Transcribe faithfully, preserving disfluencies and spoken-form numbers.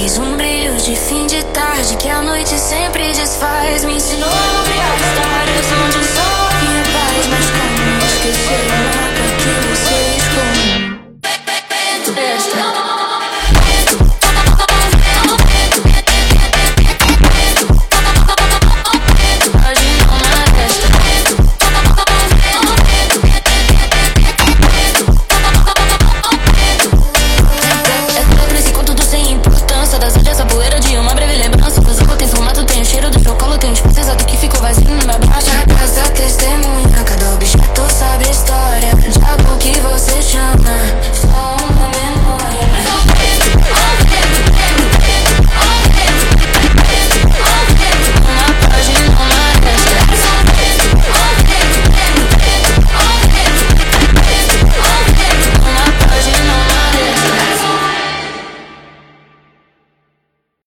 Fiz um brilho de fim de tarde que a noite sempre desfaz. Me ensinou a criar histórias onde o sol havia paz. Mas como esquecer a marca que você esconde? Esta